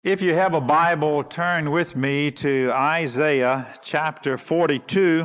If you have a Bible, turn with me to Isaiah chapter 42.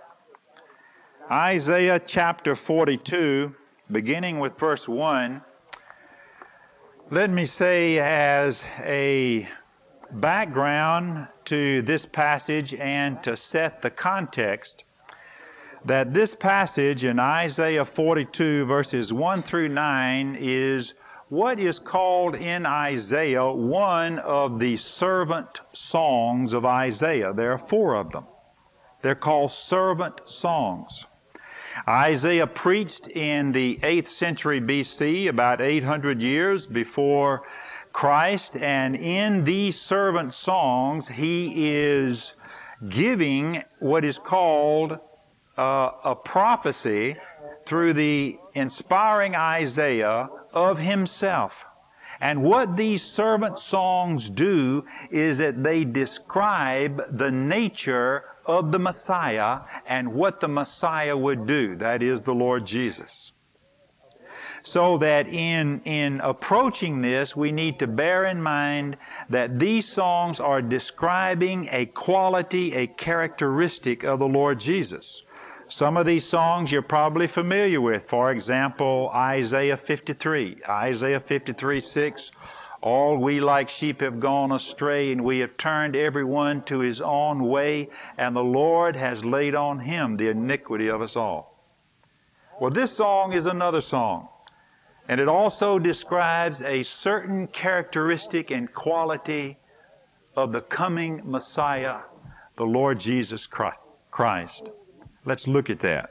Isaiah chapter 42, beginning with verse 1. Let me say as a background to this passage and to set the context that this passage in Isaiah 42 verses 1 through 9 is what is called in Isaiah one of the servant songs of Isaiah. There are four of them. They're called servant songs. Isaiah preached in the 8th century BC, about 800 years before Christ, and in these servant songs he is giving what is called a prophecy through the inspiring Isaiah of himself. And what these servant songs do is that they describe the nature of the Messiah and what the Messiah would do, that is the Lord Jesus. So that in approaching this, we need to bear in mind that these songs are describing a quality, a characteristic of the Lord Jesus. Some of these songs you're probably familiar with. For example, Isaiah 53. Isaiah 53:6. All we like sheep have gone astray, and we have turned everyone to his own way, and the Lord has laid on him the iniquity of us all. Well, this song is another song, and it also describes a certain characteristic and quality of the coming Messiah, the Lord Jesus Christ. Let's look at that.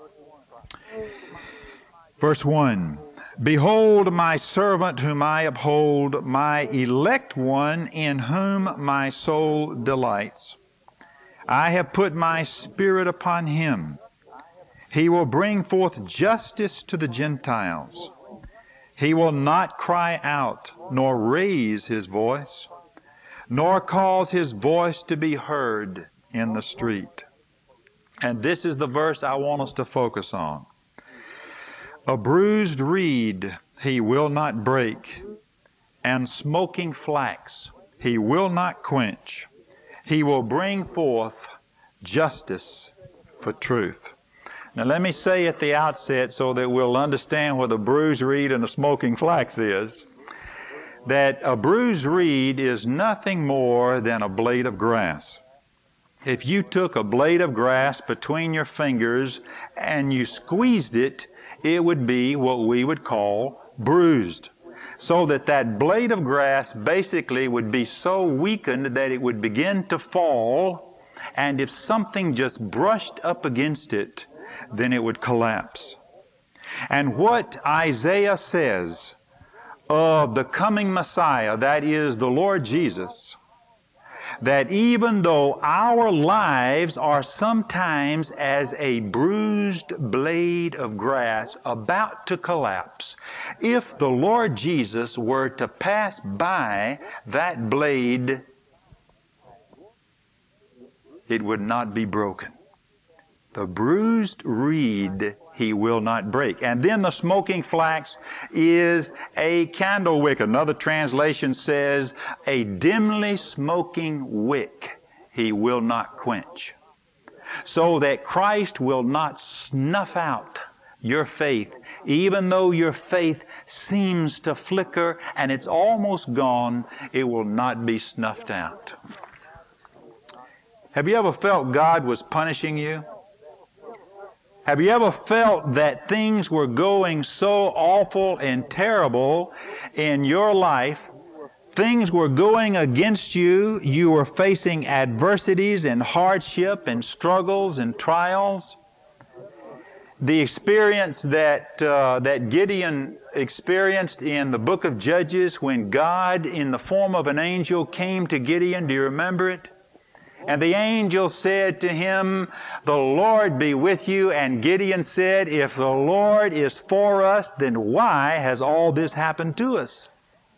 Verse 1. Behold my servant whom I uphold, my elect one in whom my soul delights. I have put my spirit upon him. He will bring forth justice to the Gentiles. He will not cry out, nor raise his voice, nor cause his voice to be heard in the street. And this is the verse I want us to focus on. A bruised reed he will not break, and smoking flax he will not quench. He will bring forth justice for truth. Now let me say at the outset, so that we'll understand what a bruised reed and a smoking flax is, that a bruised reed is nothing more than a blade of grass. If you took a blade of grass between your fingers and you squeezed it, it would be what we would call bruised. So that blade of grass basically would be so weakened that it would begin to fall, and if something just brushed up against it, then it would collapse. And what Isaiah says of the coming Messiah, that is the Lord Jesus, that even though our lives are sometimes as a bruised blade of grass about to collapse, if the Lord Jesus were to pass by that blade, it would not be broken. The bruised reed he will not break. And then the smoking flax is a candle wick. Another translation says, a dimly smoking wick he will not quench. So that Christ will not snuff out your faith, even though your faith seems to flicker and it's almost gone, it will not be snuffed out. Have you ever felt God was punishing you? Have you ever felt that things were going so awful and terrible in your life? Things were going against you. You were facing adversities and hardship and struggles and trials. The experience that Gideon experienced in the book of Judges when God, in the form of an angel, came to Gideon. Do you remember it? And the angel said to him, the Lord be with you. And Gideon said, if the Lord is for us, then why has all this happened to us?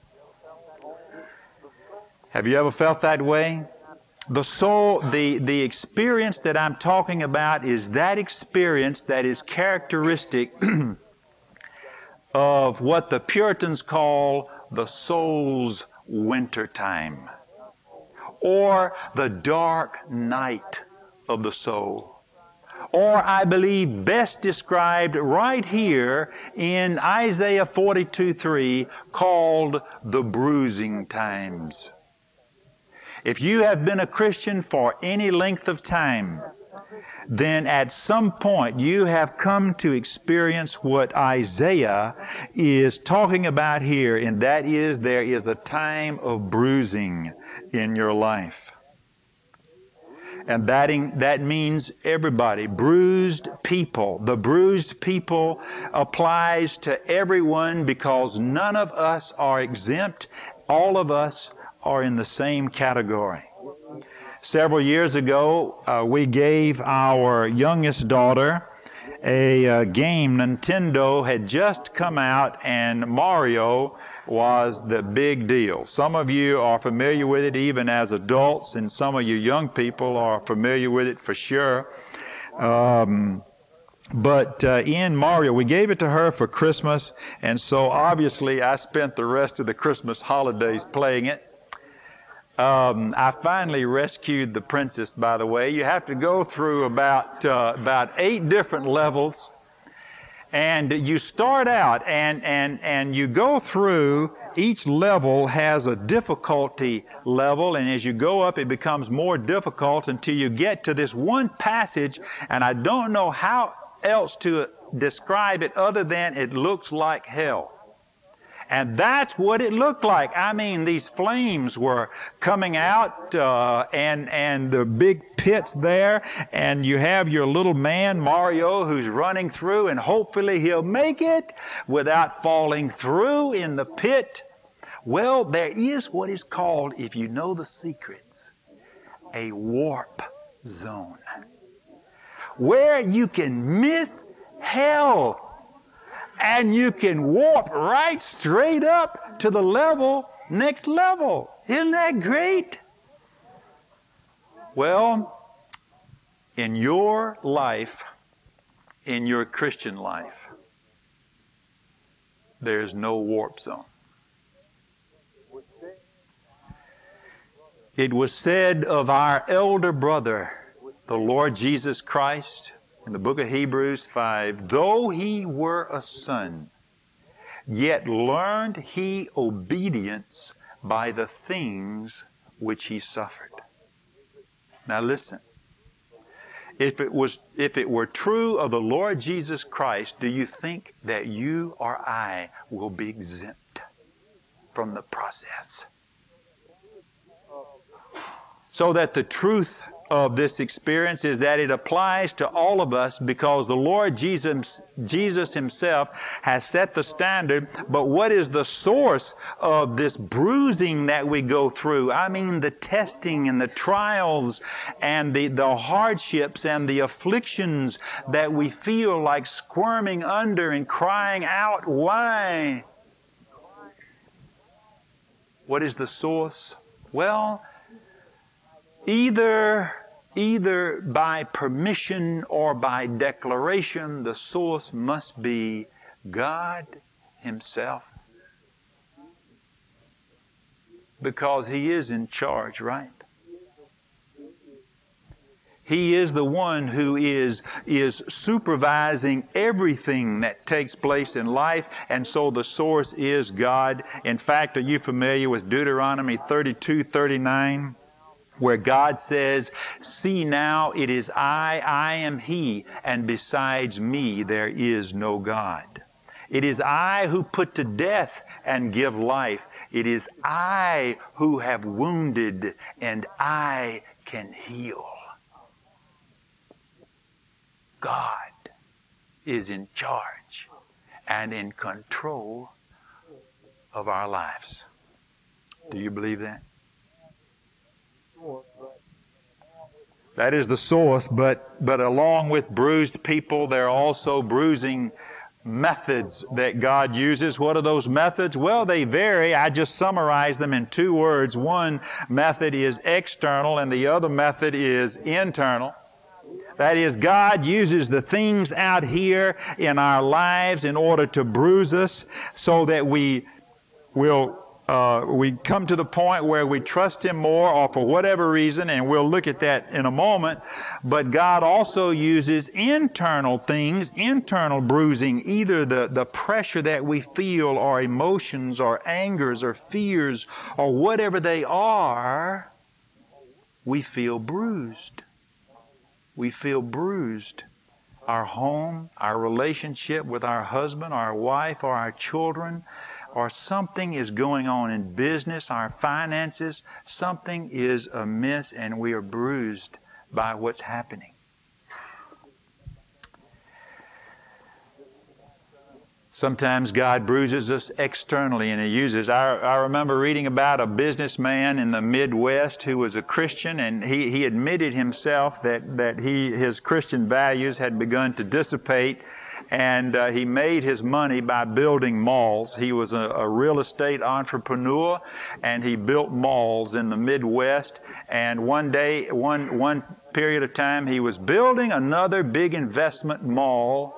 Have you ever felt that way? The experience that I'm talking about is that experience that is characteristic of what the Puritans call the soul's wintertime, or the dark night of the soul. Or I believe best described right here in Isaiah 42:3, called the bruising times. If you have been a Christian for any length of time, then at some point you have come to experience what Isaiah is talking about here, and that is there is a time of bruising in your life. And that means everybody, bruised people. The bruised people applies to everyone because none of us are exempt. All of us are in the same category. Several years ago, we gave our youngest daughter a game. Nintendo had just come out, and Mario was the big deal. Some of you are familiar with it even as adults, and some of you young people are familiar with it for sure. But in Mario, we gave it to her for Christmas, and so obviously I spent the rest of the Christmas holidays playing it. I finally rescued the princess, by the way. You have to go through about 8 different levels. And you start out and you go through, each level has a difficulty level, and as you go up it becomes more difficult until you get to this one passage, and I don't know how else to describe it other than it looks like hell. And that's what it looked like. I mean, these flames were coming out, and the big pits there, and you have your little man, Mario, who's running through, and hopefully he'll make it without falling through in the pit. Well, there is what is called, if you know the secrets, a warp zone, where you can miss hell. And you can warp right straight up to the next level. Isn't that great? Well, in your life, in your Christian life, there's no warp zone. It was said of our elder brother, the Lord Jesus Christ, in the book of Hebrews 5, though he were a son, yet learned he obedience by the things which he suffered. Now listen, if it were true of the Lord Jesus Christ, do you think that you or I will be exempt from the process? So that the truth of this experience is that it applies to all of us because the Lord Jesus Himself has set the standard. But what is the source of this bruising that we go through? I mean, the testing and the trials and the hardships and the afflictions that we feel like squirming under and crying out, why? What is the source? Well, Either by permission or by declaration, the source must be God Himself. Because He is in charge, right? He is the one who is supervising everything that takes place in life, and so the source is God. In fact, are you familiar with Deuteronomy 32:39? Where God says, see now, it is I am He, and besides me there is no God. It is I who put to death and give life. It is I who have wounded, and I can heal. God is in charge and in control of our lives. Do you believe that? That is the source, but along with bruised people, there are also bruising methods that God uses. What are those methods? Well, they vary. I just summarize them in 2 words. One method is external, and the other method is internal. That is, God uses the things out here in our lives in order to bruise us so that we will we come to the point where we trust Him more, or for whatever reason, and we'll look at that in a moment. But God also uses internal things, internal bruising, either the pressure that we feel, or emotions, or angers, or fears, or whatever they are, we feel bruised. We feel bruised. Our home, our relationship with our husband, our wife, or our children, or something is going on in business, our finances, something is amiss, and we are bruised by what's happening. Sometimes God bruises us externally, and He uses. I remember reading about a businessman in the Midwest who was a Christian, and he admitted himself that his Christian values had begun to dissipate, and he made his money by building malls. He was a real estate entrepreneur, and he built malls in the Midwest. And one day, one period of time, he was building another big investment mall.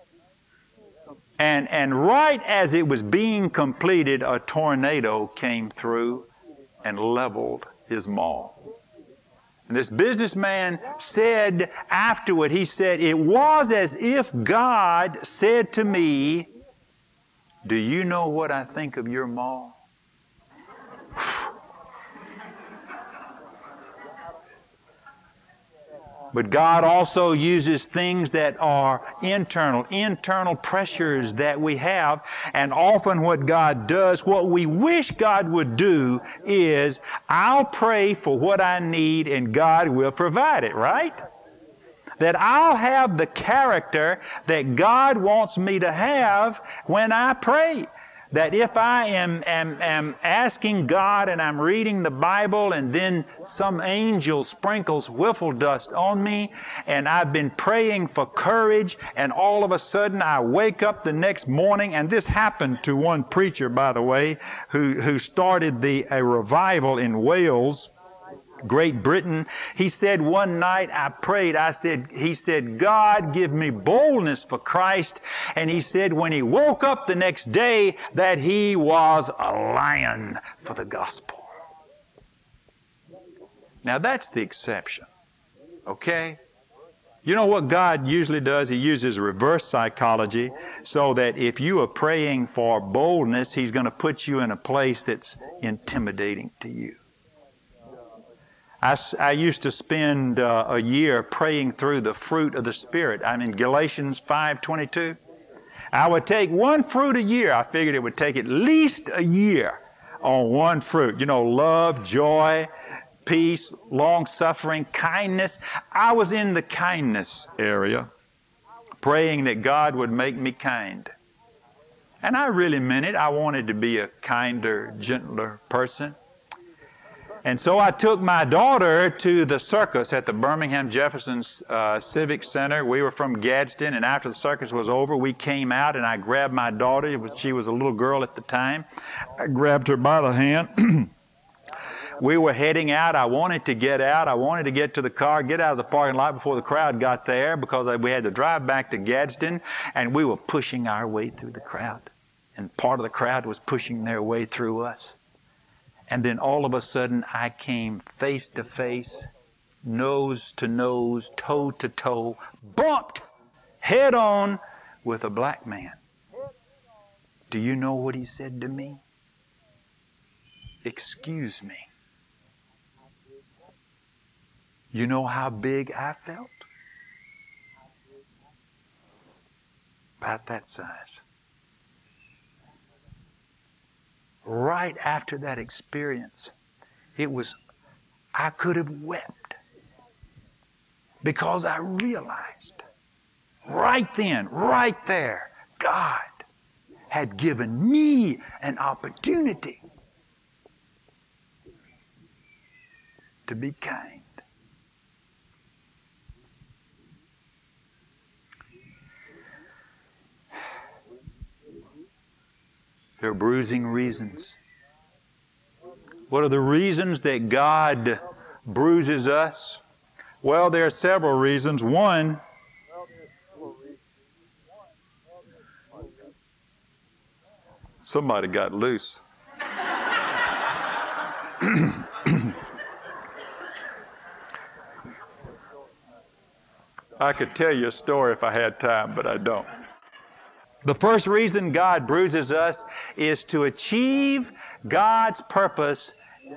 And right as it was being completed, a tornado came through and leveled his mall. And this businessman said afterward, he said, "It was as if God said to me, 'Do you know what I think of your mall?'" But God also uses things that are internal pressures that we have. And often what God does, what we wish God would do is, I'll pray for what I need and God will provide it, right? That I'll have the character that God wants me to have when I pray. That if I am asking God and I'm reading the Bible and then some angel sprinkles wiffle dust on me and I've been praying for courage and all of a sudden I wake up the next morning, and this happened to one preacher, by the way, who started a revival in Wales, Great Britain. He said, one night I prayed, he said, "God, give me boldness for Christ." And he said when he woke up the next day that he was a lion for the gospel. Now that's the exception. Okay? You know what God usually does? He uses reverse psychology so that if you are praying for boldness, He's going to put you in a place that's intimidating to you. I used to spend a year praying through the fruit of the Spirit. I'm in Galatians 5:22. I would take one fruit a year. I figured it would take at least a year on one fruit. You know, love, joy, peace, long-suffering, kindness. I was in the kindness area, praying that God would make me kind. And I really meant it. I wanted to be a kinder, gentler person. And so I took my daughter to the circus at the Birmingham Jefferson Civic Center. We were from Gadsden, and after the circus was over, we came out, and I grabbed my daughter. She was a little girl at the time. I grabbed her by the hand. We were heading out. I wanted to get out. I wanted to get to the car, get out of the parking lot before the crowd got there, because we had to drive back to Gadsden, and we were pushing our way through the crowd. And part of the crowd was pushing their way through us. And then all of a sudden, I came face to face, nose to nose, toe to toe, bumped head on with a black man. Do you know what he said to me? "Excuse me." You know how big I felt? About that size. Right after that experience, I could have wept, because I realized right then, right there, God had given me an opportunity to be kind. There are bruising reasons. What are the reasons that God bruises us? Well, there are several reasons. One, somebody got loose. I could tell you a story if I had time, but I don't. The first reason God bruises us is to achieve God's purpose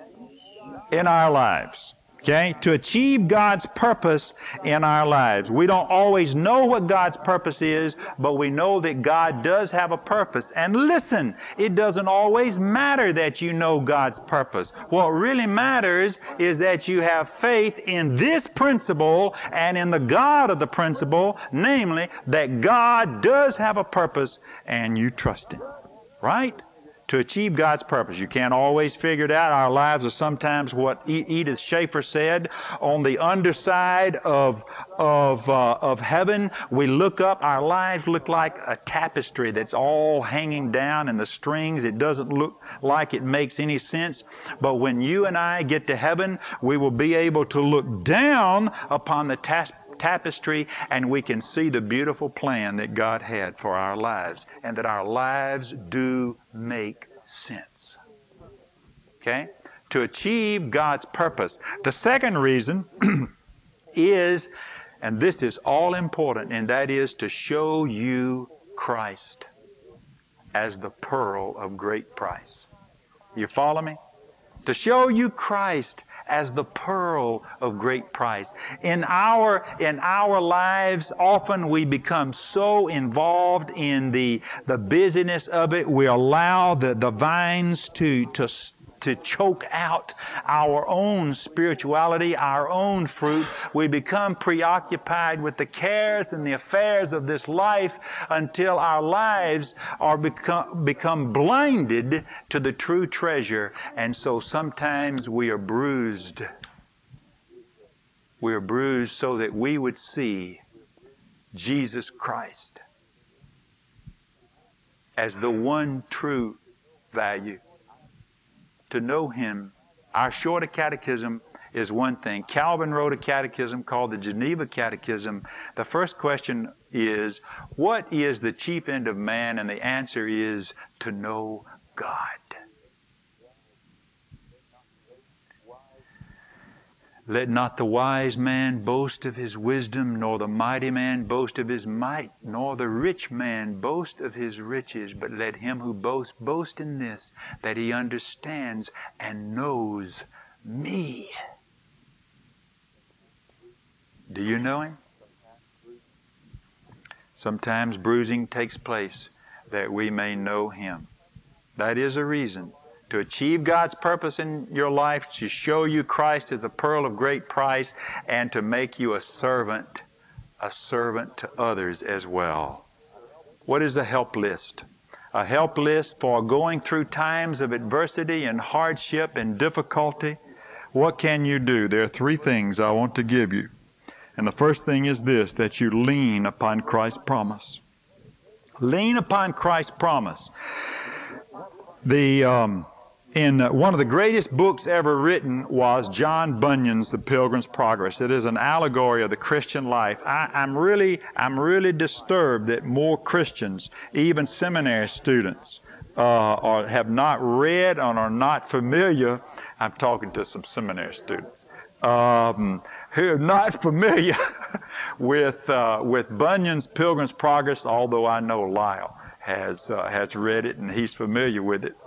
in our lives. Okay? To achieve God's purpose in our lives. We don't always know what God's purpose is, but we know that God does have a purpose. And listen, it doesn't always matter that you know God's purpose. What really matters is that you have faith in this principle and in the God of the principle, namely, that God does have a purpose and you trust Him. Right? To achieve God's purpose. You can't always figure it out. Our lives are sometimes what Edith Schaefer said, on the underside of heaven. We look up, our lives look like a tapestry that's all hanging down and the strings. It doesn't look like it makes any sense. But when you and I get to heaven, we will be able to look down upon the tapestry, and we can see the beautiful plan that God had for our lives, and that our lives do make sense. Okay? To achieve God's purpose. The second reason is, and this is all important, and that is to show you Christ as the pearl of great price. You follow me? To show you Christ as the pearl of great price. In our lives, often we become so involved in the busyness of it, we allow the vines to choke out our own spirituality, our own fruit. We become preoccupied with the cares and the affairs of this life until our lives are become blinded to the true treasure. And so sometimes we are bruised. We are bruised so that we would see Jesus Christ as the one true value. To know Him. Our shorter catechism is one thing. Calvin wrote a catechism called the Geneva Catechism. The first question is, what is the chief end of man? And the answer is to know God. Let not the wise man boast of his wisdom, nor the mighty man boast of his might, nor the rich man boast of his riches, but let him who boasts boast in this, that he understands and knows me. Do you know Him? Sometimes bruising takes place that we may know Him. That is a reason. To achieve God's purpose in your life, to show you Christ as a pearl of great price, and to make you a servant to others as well. What is a help list? A help list for going through times of adversity and hardship and difficulty. What can you do? There are three things I want to give you. And the first thing is this, that you lean upon Christ's promise. Lean upon Christ's promise. In one of the greatest books ever written was John Bunyan's The Pilgrim's Progress. It is an allegory of the Christian life. I'm really disturbed that more Christians, even seminary students, have not read and are not familiar. I'm talking to some seminary students who are not familiar with Bunyan's Pilgrim's Progress. Although I know Lyle has read it and he's familiar with it.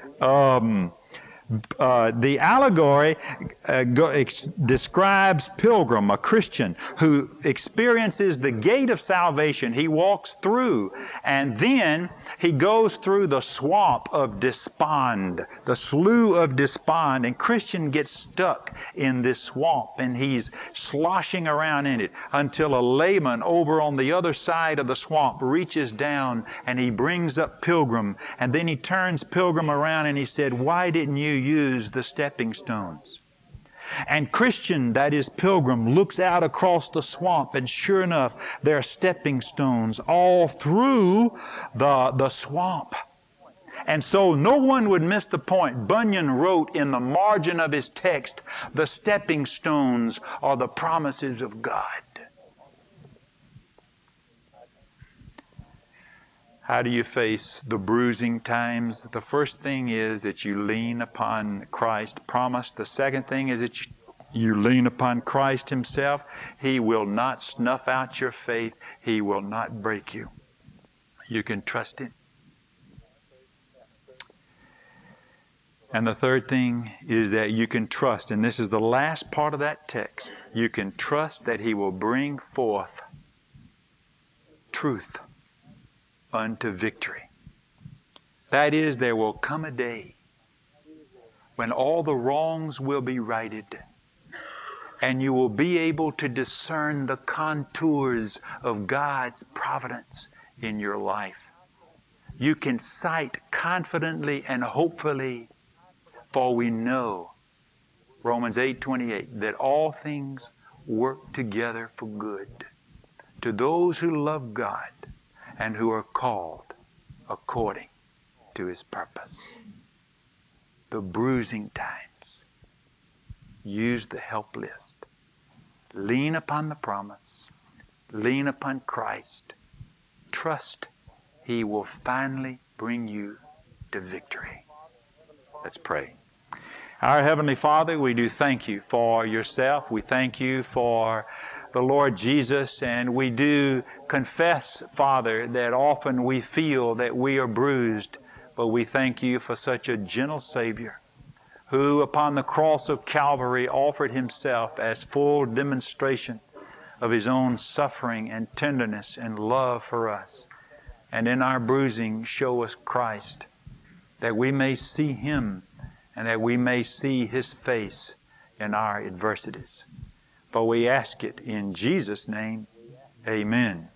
The allegory describes Pilgrim, a Christian, who experiences the gate of salvation. He walks through, and then he goes through the swamp of despond, the slough of despond, and Christian gets stuck in this swamp, and he's sloshing around in it until a layman over on the other side of the swamp reaches down, and he brings up Pilgrim, and then he turns Pilgrim around, and he said, "Why didn't you use the stepping stones?" And Christian, that is Pilgrim, looks out across the swamp, and sure enough, there are stepping stones all through the swamp. And so no one would miss the point. Bunyan wrote in the margin of his text, "The stepping stones are the promises of God." How do you face the bruising times? The first thing is that you lean upon Christ's promise. The second thing is that you lean upon Christ Himself. He will not snuff out your faith. He will not break you. You can trust Him. And the third thing is that you can trust, and this is the last part of that text, you can trust that He will bring forth truth unto victory. That is, there will come a day when all the wrongs will be righted, and you will be able to discern the contours of God's providence in your life. You can sight confidently and hopefully, for we know, Romans 8:28, that all things work together for good to those who love God and who are called according to His purpose. The bruising times, use the help list. Lean upon the promise. Lean upon Christ. Trust He will finally bring you to victory. Let's pray. Our Heavenly Father, we do thank You for Yourself. We thank You for the Lord Jesus, and we do confess, Father, that often we feel that we are bruised, but we thank You for such a gentle Savior who upon the cross of Calvary offered Himself as full demonstration of His own suffering and tenderness and love for us. And in our bruising, show us Christ, that we may see Him and that we may see His face in our adversities. For we ask it in Jesus' name, amen.